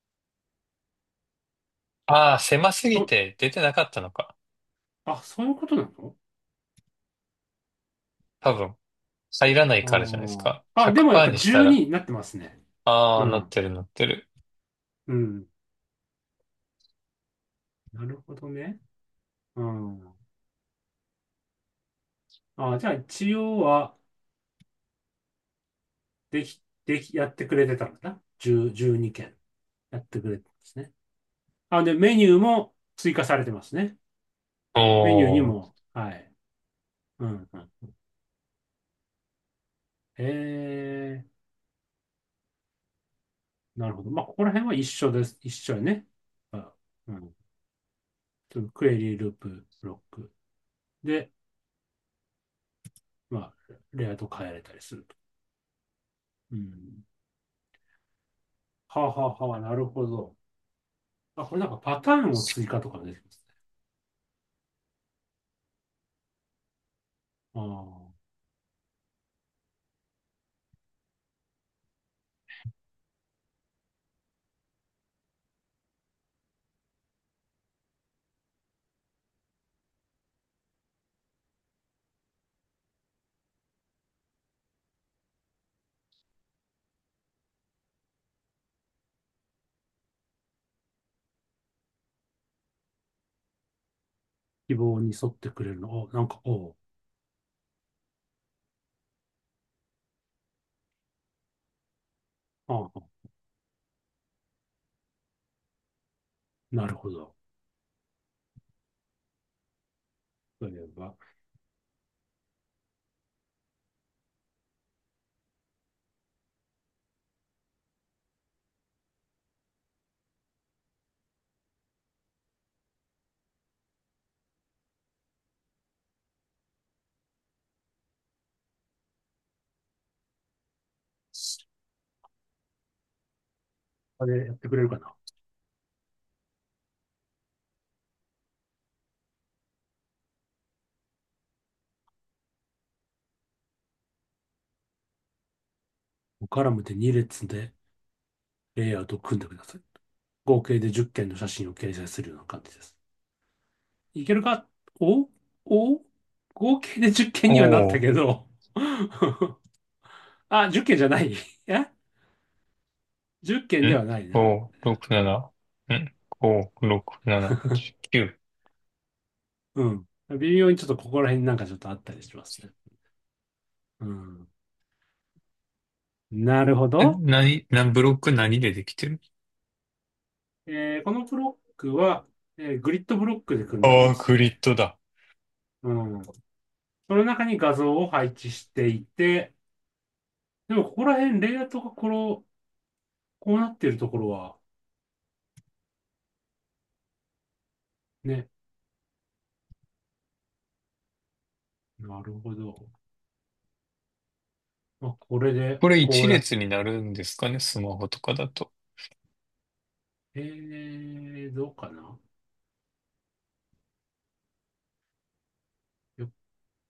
ああ、狭すぎと、 て出てなかったのか。 あ、そういうことなの？ 多分。入らないあからじゃないですーか。 あ、でもやっひゃくパーセントぱにしたら。 じゅうにになってますね。 ああ、なっうん。 てるなってる。 うん。なるほどね。うん。あ、じゃあ一応は、でき、でき、やってくれてたのかな？ じゅう、じゅうにけんやってくれてますね。あ、で、メニューも追加されてますね。メニューにおー。 も、はい。うん、うん。えー、なるほど。まあ、ここら辺は一緒です。一緒よね。あ、うん。そのクエリループブロックで、まあ、レイアウト変えられたりすると。うん。はあ、はあはあ、なるほど。あ、これなんかパターンを追加とか出てますね。ああ。希望に沿ってくれるの。お、なんか、おう。ああ、なるほど。 例えば、あれやってくれるかな。コラムでに列でレイアウトを組んでください。合計でじゅっけんの写真を掲載するような感じです。いけるか？おお合計でじゅっけんにはなったおー、 けどあ、じゅっけんじゃないえ？ じゅっ 件でんはないな。 ?ご、ろく、なな、ん ?ご、ろく、なな、はち、きゅう。 うん。微妙にちょっとここら辺なんかちょっとあったりしますね。うん。なるほえ、 ど。 何、何ブロック何でできてる？ えーこのブロックは、えーグリッドブロックで組んでありああー、 ます。 グリッドだ。 うん。その中に画像を配置していて、でもここら辺、レイアウトがこの、こうなっているところは、ね。なるほど。まあ、これで、 これこうやっ、 一列になるんですかね、スマホとかだと。 えー、どうかな。よ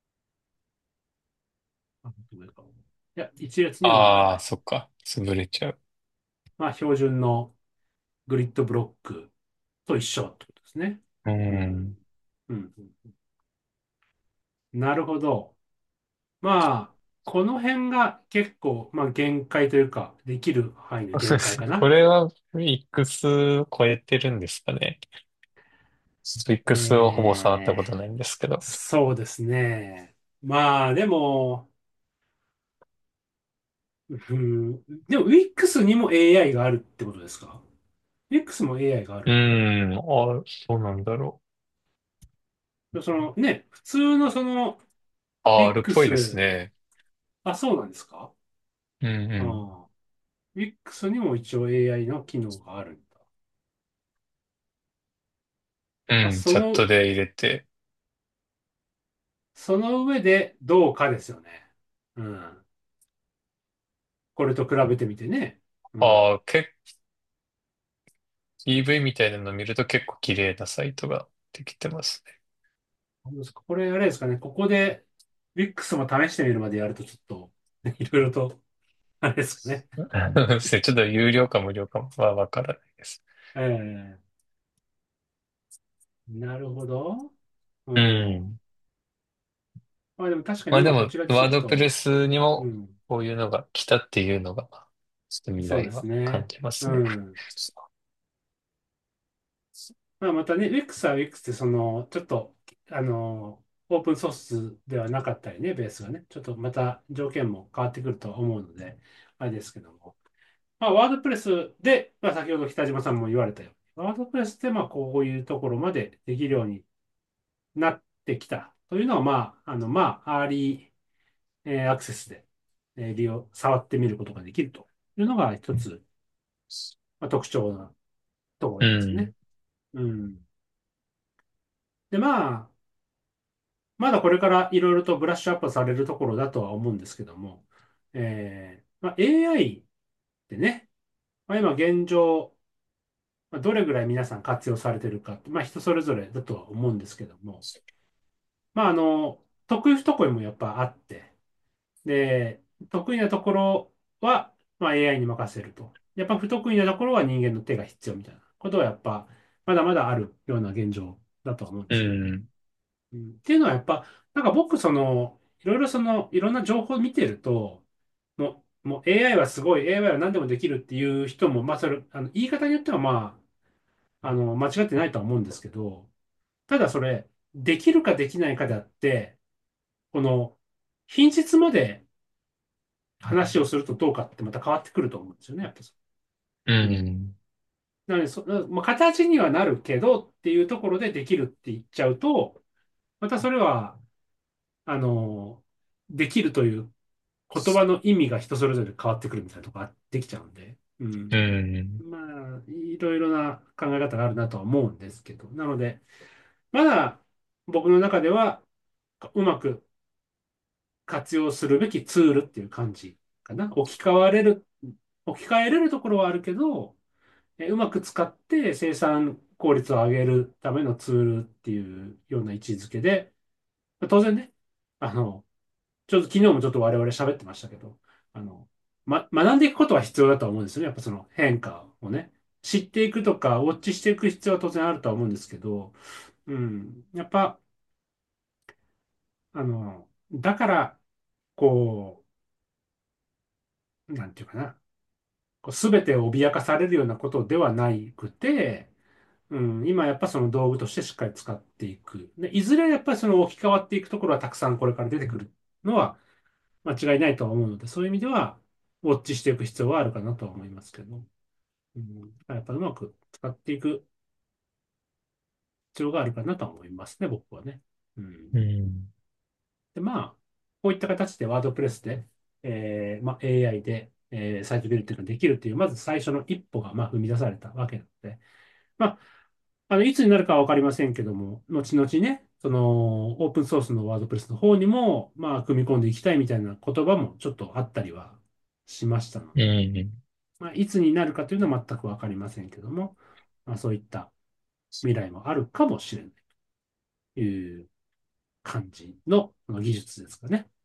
あ、どうか。いや、一列にはならああ、 ない。 そっか。潰れちゃう。 まあ、標準のグリッドブロックと一緒ってことですね。 ううん。 ん。うん。うんなるほど。まあ、この辺が結構、まあ、限界というか、できる範囲の限界かな。 これは エックス 超えてるんですかね。ちょっと エックス をほぼ触ったえー、 ことないんですけど。 そうですね。まあ、でも、うん、でも ウィックス にも エーアイ があるってことですか？ ウィックス も エーアイ があうる。 ん。あ、そうなんだろそのね、普通のそのう。あ、あるっぽいですウィックス、 ね。 あ、そうなんですか？ うんあうん。 あ、ウィックス にも一応 エーアイ の機能があるんだ。まあ、 うん。チャッその、 トで入れて。 その上でどうかですよね。うん。これと比べてみてね。うん。 ああ、け、イーブイ みたいなのを見ると結構綺麗なサイトができてますどうですかこれ、あれですかね。ここで ウィックス も試してみるまでやるとちょっと、いろいろと、あれですかね。 ね。ちょっと有料か無料かはわからないです。 ええなるほど。ううん。 ん。 まあでも確かにまあでも、 今こちらワーちょっと、 ドプレスにもうん。 こういうのが来たっていうのが、ちょっと未そうで来は感すね。 じますね。 うん。まあまたね、Wix は Wix ってその、ちょっと、あの、オープンソースではなかったりね、ベースがね、ちょっとまた条件も変わってくるとは思うので、あれですけども。まあ、ワードプレスで、まあ、先ほど北島さんも言われたように、ワードプレスでまあこういうところまでできるようになってきたというのは、まあ、あの、まあ、アーリー、えーアクセスで、えー利用、触ってみることができるというのが一つ、まあ、特徴なところうなんですよね。 ん。 うん。で、まあ、まだこれからいろいろとブラッシュアップされるところだとは思うんですけども、えーまあ、エーアイ ってね、まあ、今現状、まあ、どれぐらい皆さん活用されてるかって、まあ人それぞれだとは思うんですけども、まああの、得意不得意もやっぱあって、で、得意なところは、まあ、エーアイ に任せると。やっぱ不得意なところは人間の手が必要みたいなことはやっぱまだまだあるような現状だとは思うんでうすね。 ん。 うん、っていうのはやっぱ、なんか僕その、いろいろその、いろんな情報を見てると、もう、もう エーアイ はすごい、エーアイ は何でもできるっていう人も、まあそれ、あの言い方によってはまあ、あの、間違ってないとは思うんですけど、ただそれ、できるかできないかであって、この、品質まで話をするとどうかってまた変わってくると思うんですよね、やっぱそうう。うん。 ん。 なので、そ、まあ、形にはなるけどっていうところでできるって言っちゃうと、 またそれは、あの、できるという言葉の意味が人それぞれ変わってくるみたいなとこができちゃうんで、ううん。 ん。 まあ、いろいろな考え方があるなとは思うんですけど、なので、まだ僕の中ではうまく活用するべきツールっていう感じかな。置き換われる、置き換えれるところはあるけど、えうまく使って生産効率を上げるためのツールっていうような位置づけで、当然ね、あの、ちょっと昨日もちょっと我々喋ってましたけど、あの、ま、学んでいくことは必要だとは思うんですよね。やっぱその変化をね。知っていくとか、ウォッチしていく必要は当然あるとは思うんですけど、うん。やっぱ、あの、だから、こう、なんていうかな。こう全てを脅かされるようなことではないくて、うん、今やっぱその道具としてしっかり使っていく。で、いずれやっぱりその置き換わっていくところはたくさんこれから出てくるのは間違いないとは思うので、そういう意味では、ウォッチしていく必要はあるかなとは思いますけど、うん、やっぱうまく使っていく必要があるかなとは思いますね、僕はね。うん、 うん。 で、まあ、こういった形でワードプレスで、えーまあ、エーアイ で、えーサイトビルっていうのができるっていう、まず最初の一歩が、まあ、踏み出されたわけなので、まあ、あの、いつになるかはわかりませんけども、後々ね、その、オープンソースのワードプレスの方にも、まあ、組み込んでいきたいみたいな言葉もちょっとあったりはしましたのうで、 ん。 まあ、いつになるかというのは全くわかりませんけども、まあ、そういった未来もあるかもしれないという感じのこの技術ですかね。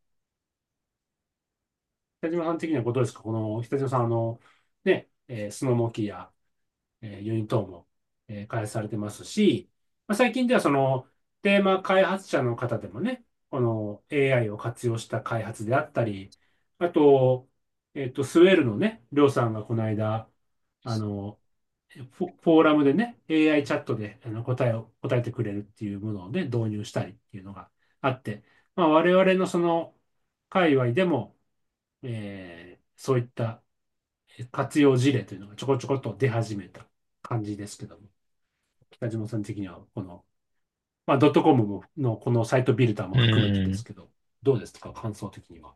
北島さん的にはどうですか？この北島さん、あの、ね、えースノモーキーや、えーユニットも、えー開発されてますし、まあ、最近ではそのテーマ開発者の方でもね、この エーアイ を活用した開発であったり、あと、えっと、スウェールのね、りょうさんがこの間、あの、フォフォーラムでね、エーアイ チャットであの答えを答えてくれるっていうものをね、導入したりっていうのがあって、まあ、我々のその界隈でも、えーそういった活用事例というのがちょこちょこっと出始めた感じですけども、北島さん的には、この、まあ、ドットコムものこのサイトビルダーもう含めてですん。 けど、どうですか、感想的には。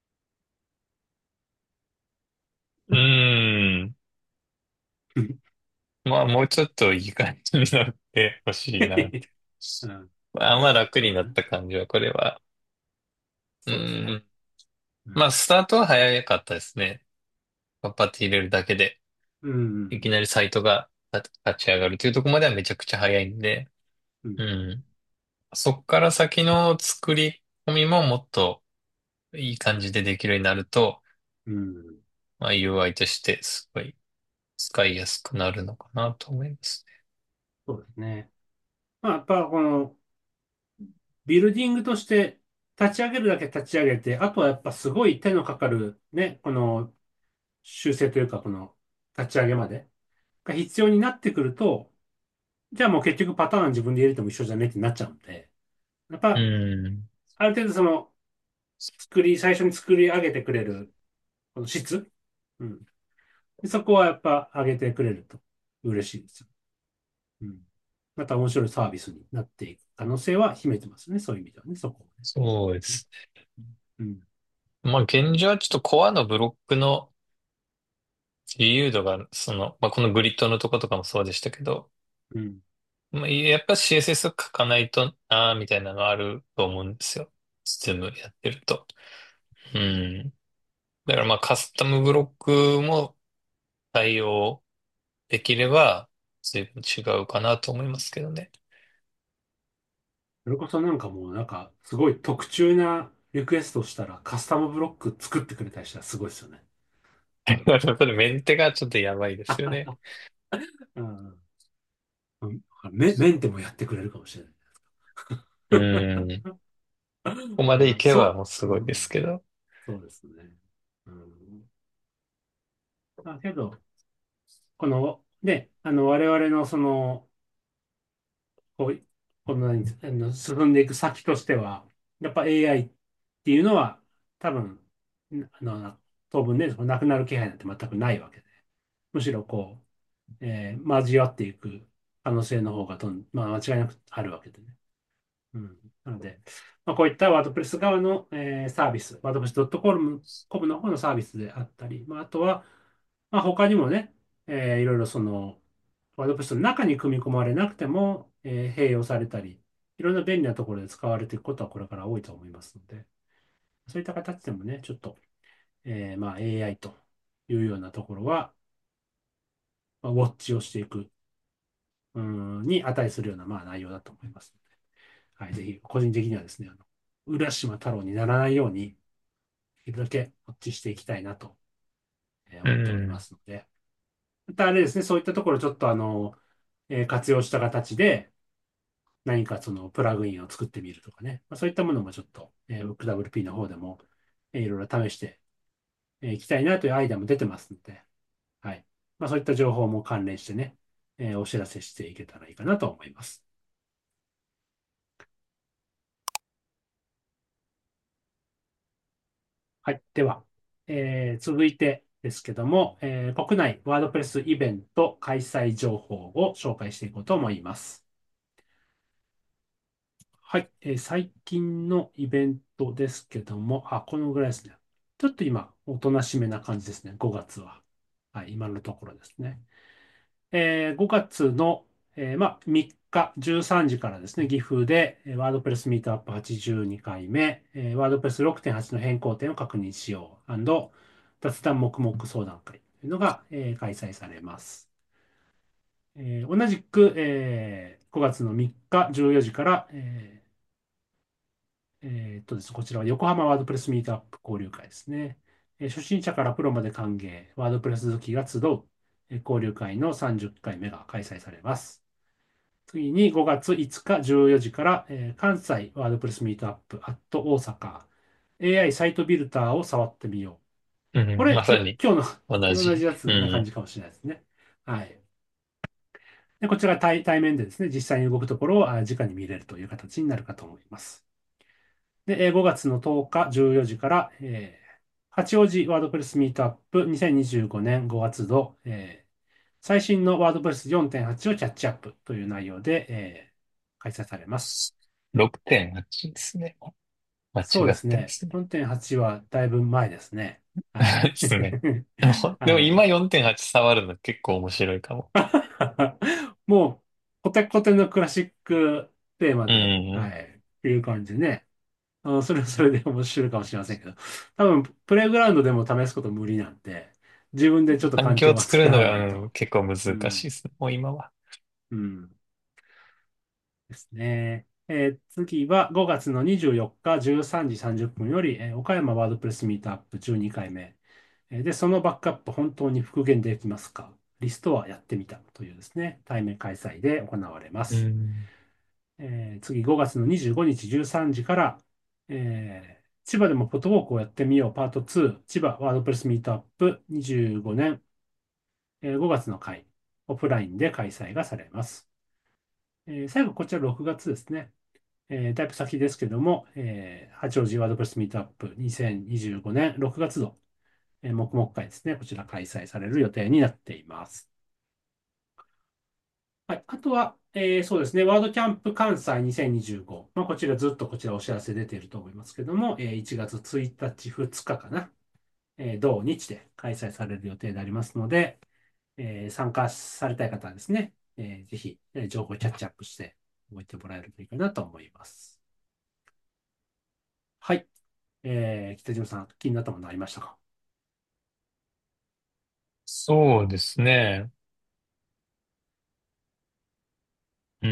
うん。まあ、もうちょっといい感じになってほしいなって。 うん、 まあ、まあ楽になっそうだね。 た感じは、これは。うそうですね。 ん。まあ、 うん。 スタートは早かったですね。パッパって入れるだけで、 うん。 いきなりサイトが立立ち上がるというところまではめちゃくちゃ早いんで、 うん。 うん。そっから先の作り込みももっといい感じでできるようになると、 うん。 まあ、ユーアイ としてすごい使いやすくなるのかなと思いますそうですね。まあ、やっぱこの、ビルディングとして立ち上げるだけ立ち上げて、あとはやっぱすごい手のかかるね、この修正というか、この立ち上げまでが必要になってくると、じゃあもう結局パターン自分で入れても一緒じゃねってなっちゃうんで、やっね。 ぱ、 うん。 ある程度その、作り、最初に作り上げてくれる、この質、うん。そこはやっぱ上げてくれると嬉しいですよ。うん。また面白いサービスになっていく可能性は秘めてますね。そういう意味ではね、そこそうでね。 す。 うん。 まあ、現状はちょっとコアのブロックの自由度が、その、まあ、このグリッドのとことかもそうでしたけど、 うん。 まあ、やっぱ シーエスエス 書かないとなーみたいなのがあると思うんですよ。実務やってると。うん。だからまあカスタムブロックも対応できれば随分違うかなと思いますけどね。 それこそなんかもうなんか、すごい特注なリクエストしたらカスタムブロック作ってくれたりしたらすごいですよね。 それメンテがちょっとやばいですよね。 うん。うんメ、メンテもやってくれるかもしれない。 うん。ここまでいうん、 けばそもうすう、 ごいですうん、 けど。 そうですね。うん。だけど、この、ね、あの、我々のその、こう、この何、あの、進んでいく先としては、やっぱ エーアイ っていうのは、多分、あの、当分ね、そのなくなる気配なんて全くないわけで、むしろこう、えー交わっていく可能性の方がどん、まあ、間違いなくあるわけでね。うん。 なので、まあ、こういったワードプレス側の、えーサービス、ワードプレス .com の方のサービスであったり、まあ、あとは、まあ、他にもね、えーいろいろその、ワードプレスの中に組み込まれなくても、えー併用されたり、いろんな便利なところで使われていくことはこれから多いと思いますので、そういった形でもね、ちょっと、えーまあ エーアイ というようなところは、まあ、ウォッチをしていく、うーん、に値するような、まあ、内容だと思いますので、はい、ぜひ、個人的にはですね、あの、浦島太郎にならないように、できるだけウォッチしていきたいなとえーう思っておりまん。 すので、またあれですね、そういったところをちょっとあの、えー活用した形で、何かそのプラグインを作ってみるとかね、まあ、そういったものもちょっと、えー、ブック ダブリューピー の方でも、えーいろいろ試してえーいきたいなというアイデアも出てますので、はい。まあ、そういった情報も関連してね、えーお知らせしていけたらいいかなと思います。はい。では、えー続いてですけども、えー国内ワードプレスイベント開催情報を紹介していこうと思います。はい。えー最近のイベントですけども、あ、このぐらいですね。ちょっと今、おとなしめな感じですね。ごがつは。はい。今のところですね。えーごがつの、えーまあ、みっかじゅうさんじからですね、岐阜で、えーワードプレスミートアップはちじゅうにかいめ、えーワードプレスろくてんはちの変更点を確認しよう雑談黙々相談会というのが、えー開催されます。えー同じく、えーごがつのみっかじゅうよじから、えーえーっとですね、こちらは横浜ワードプレスミートアップ交流会ですね。えー初心者からプロまで歓迎、ワードプレス好きが集う、えー交流会のさんじゅっかいめが開催されます。次にごがついつかじゅうよじから、えー関西ワードプレスミートアップアット大阪 エーアイ サイトビルダーを触ってみよう。 うん。 これ、きょ、 まさに今日の同じ同じ。 やつな感うん。 じかもしれないですね。はい。で、こちら対、対面でですね、実際に動くところをあ直に見れるという形になるかと思います。で、えーごがつのとおかじゅうよじから、えー八王子ワードプレスミートアップにせんにじゅうごねんごがつ度、えー最新のワードプレスよんてんはちをキャッチアップという内容で、えー開催されます。 ろくてんはちですね。間違そうですね。 ってますね。 よんてんはちはだいぶ前ですね。はい。 ですね。でも、でも今はい。 よんてんはち触るの結構面白いかも。 もう、コテコテのクラシックテーマうで、はん。 い。っていう感じでね。あの、それはそれで面白いかもしれませんけど、多分、プレイグラウンドでも試すこと無理なんで、自分でちょっと環環境境を作るのは作らないが、うん、 と。 結構難しうん。 いですね。もう今は。 うん。ですね。えー次はごがつのにじゅうよっかじゅうさんじさんじゅっぷんより、えー岡山ワードプレスミートアップじゅうにかいめ。えーで、そのバックアップ本当に復元できますかリストはやってみたというですね、対面開催で行われまうす。 ん。 えー次ごがつのにじゅうごにちじゅうさんじから、えー千葉でもフォトウォークをやってみようパートに、千葉ワードプレスミートアップにじゅうごねん、えーごがつの回、オフラインで開催がされます。えー最後、こちらろくがつですね。えーだいぶ先ですけども、えー八王子ワードプレスミートアップにせんにじゅうごねんろくがつ度、えー黙々会ですね。こちら開催される予定になっています。はい。あとは、えーそうですね。ワードキャンプ関西にせんにじゅうご。まあ、こちらずっとこちらお知らせ出ていると思いますけども、えーいちがつついたち、ふつかかかな。えー同日で開催される予定でありますので、えー参加されたい方はですね、えーぜひ、えー情報をキャッチアップしておいてもらえるといいかなと思います。はい。えー北島さん、気になったものありましたか？ そうですね。うん。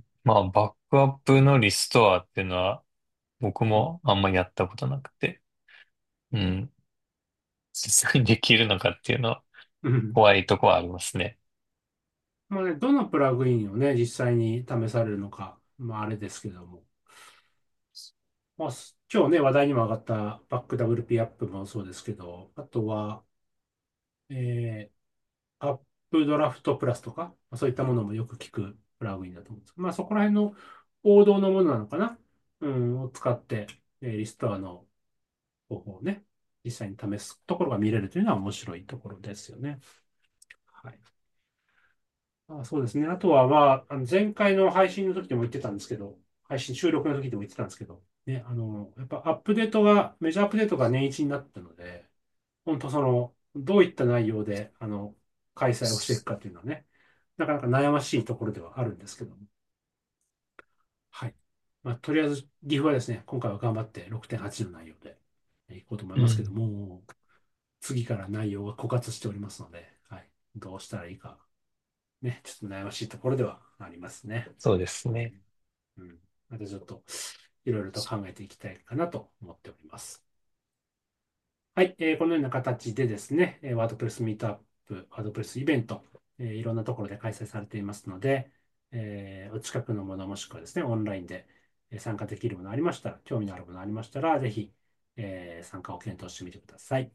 まあ、バックアップのリストアっていうのは、僕うん。 もあんまやったことなくて、うん。実際にできるのかっていうのはうん。 怖いとこはありますね。 まあね、どのプラグインをね、実際に試されるのか、まああれですけども。まあ、す今日ね、話題にも上がったバック ダブリューピー アップもそうですけど、あとは、えー、アップドラフトプラスとか、まあそういったものもよく聞くプラグインだと思うんですけど、まあそこら辺の王道のものなのかな、うん、を使って、えーリストアの方法をね、実際に試すところが見れるというのは面白いところですよね。はい。あ、そうですね。あとは、まあ、あの前回の配信の時でも言ってたんですけど、 配信収録の時でも言ってたんですけど、ね、あの、やっぱアップデートが、メジャーアップデートが年一になったので、本当その、どういった内容で、あの、開催をしていくかっていうのはね、なかなか悩ましいところではあるんですけども。はい。まあ、とりあえず、岐阜はですね、今回は頑張ってろくてんはちの内容でいこうと思いますけどうん。 も、次から内容が枯渇しておりますので、はい。どうしたらいいか、ね、ちょっと悩ましいところではありますね。 そうですね。 うん。またちょっと、いろいろと考えていきたいかなと思っております。はい。えーこのような形でですね、えーワードプレスミートアップ、ワードプレスイベント、えーいろんなところで開催されていますので、えーお近くのものもしくはですね、オンラインでえー参加できるものありましたら、興味のあるものありましたら、ぜひ、えー参加を検討してみてください。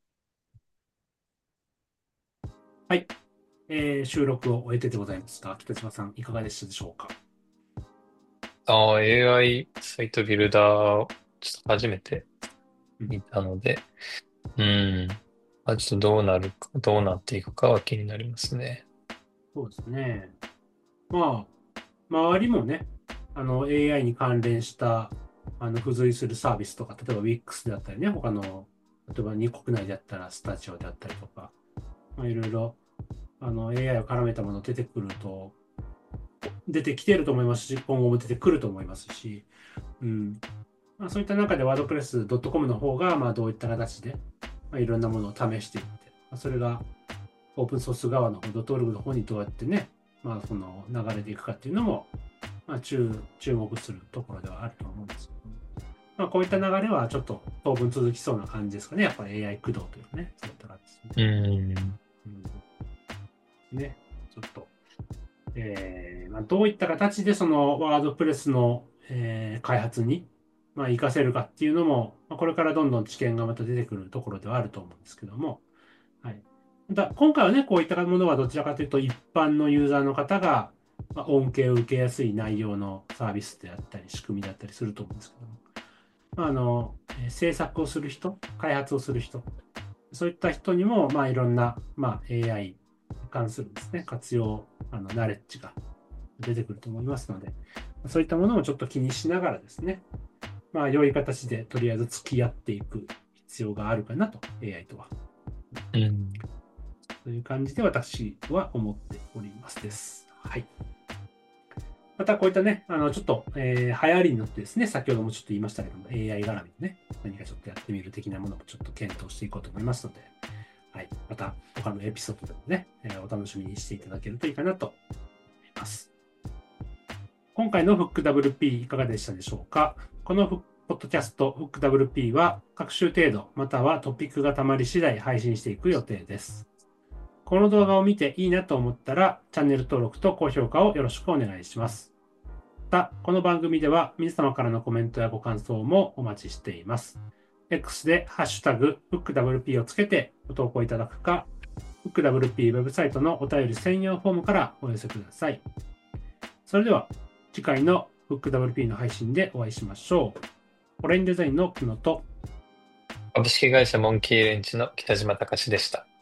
はい。えー収録を終えてでございますが、北島さん、いかがでしたでしょうか？ ああ、エーアイ サイトビルダー、ちょっと初めてうん、 見たので、うん。まあ、ちょっとどうなるか、どうなっていくかは気になりますね。 そうですね。まあ、周りもね、あの エーアイ に関連したあの付随するサービスとか、例えば Wix であったりね、他の、例えば日国内であったらスタジオであったりとか、まあ、いろいろあの エーアイ を絡めたもの出てくると、出てきてると思いますし、今後も出てくると思いますし、うん。まあ、そういった中で ワードプレスドットコム の方が、まあ、どういった形で、まあ、いろんなものを試していって、まあ、それがオープンソース側のドットオルグの方にどうやってね、まあ、その流れていくかっていうのも、まあ、注注目するところではあると思うんですけど、まあ、こういった流れはちょっと当分続きそうな感じですかね。やっぱり エーアイ 駆動というかね、そういった感じですね。 うん。 うん、ね、ちょっと、えーまあ、どういった形でそのワードプレスの、えー開発に、まあ、活かせるかっていうのも、まあ、これからどんどん知見がまた出てくるところではあると思うんですけども、はい。だ今回はね、こういったものはどちらかというと、一般のユーザーの方が、まあ、恩恵を受けやすい内容のサービスであったり、仕組みであったりすると思うんですけども、まあ、あの、えー制作をする人、開発をする人、そういった人にも、まあ、いろんな、まあ、エーアイ に関するですね、活用、あの、ナレッジが出てくると思いますので、そういったものをちょっと気にしながらですね、まあ、良い形でとりあえず付き合っていく必要があるかなと、エーアイ とは。 うん。 という感じで私は思っておりますです。はい。またこういったね、あの、ちょっと、えー流行りに乗ってですね、先ほどもちょっと言いましたけども、エーアイ 絡みでね、何かちょっとやってみる的なものもちょっと検討していこうと思いますので、はい。また他のエピソードでもね、えーお楽しみにしていただけるといいかなと思います。今回の フックダブリューピー いかがでしたでしょうか？このポッドキャスト フックダブリューピー は各週程度、またはトピックがたまり次第配信していく予定です。この動画を見ていいなと思ったら、チャンネル登録と高評価をよろしくお願いします。また、この番組では皆様からのコメントやご感想もお待ちしています。X でハッシュタグ フックダブリューピー をつけてご投稿いただくか、フックダブリューピー ウェブサイトのお便り専用フォームからお寄せください。それでは、次回の フックダブリューピー の配信でお会いしましょう。オレインデザインの久野と、 株式会社モンキーレンチの北島隆でした。